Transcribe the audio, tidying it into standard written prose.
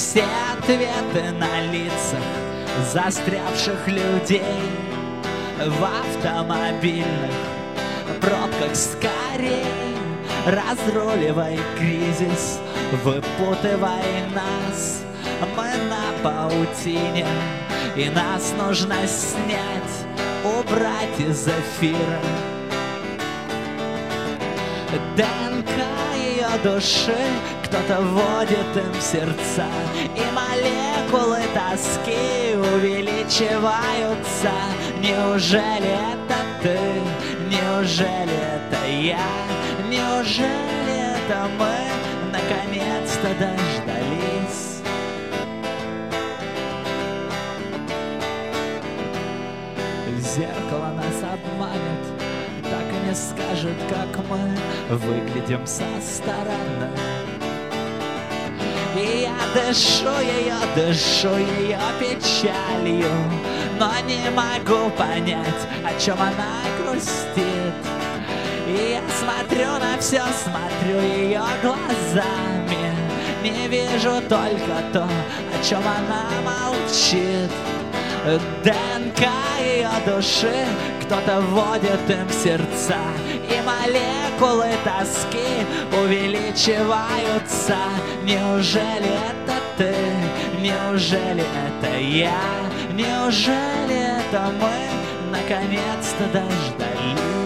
все ответы на лицах застрявших людей в автомобильных пробках. Скорей разруливай кризис, выпутывай нас. Мы на паутине, и нас нужно снять, убрать из эфира ДНК ее души. Кто-то вводит им в сердца, и молекулы тоски увеличиваются. Неужели это ты? Неужели это я? Неужели это мы наконец-то дождались? Зеркало нас обманет, так и не скажет, как мы выглядим со стороны. И я дышу ее печалью, но не могу понять, о чем она грустит. И я смотрю на все, смотрю ее глазами, не вижу только то, о чем она молчит. ДНК ее души кто-то вводит им в сердца, и молекулы тоски увеличиваются. Неужели это ты? Неужели это я? Неужели это мы наконец-то дождались?